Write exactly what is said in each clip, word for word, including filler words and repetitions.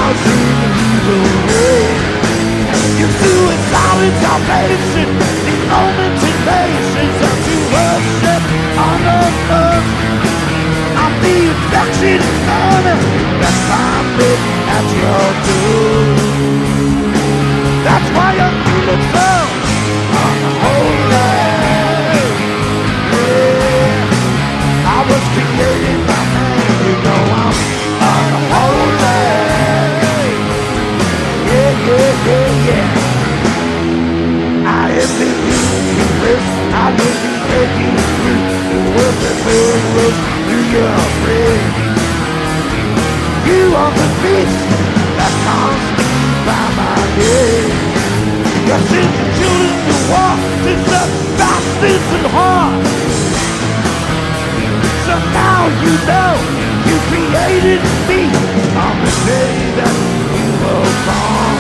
was in evil way. Your suicidal salvation, the only temptations are to worship on the earth. I'm the infection in honor that's climbing at your door. That's why I'm feeling so unholy. Yeah, I was created by man, you know I'm unholy. Yeah, yeah, yeah, yeah. I am the universe, I will be taking you through the world that will through your brain. You are the beast that calls me by my name. Your sins and children to war, since the bastards and heart. So now you know you created me on the day that you were born.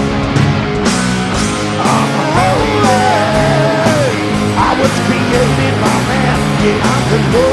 I'm holy. I was created by man, yeah, I'm the Lord.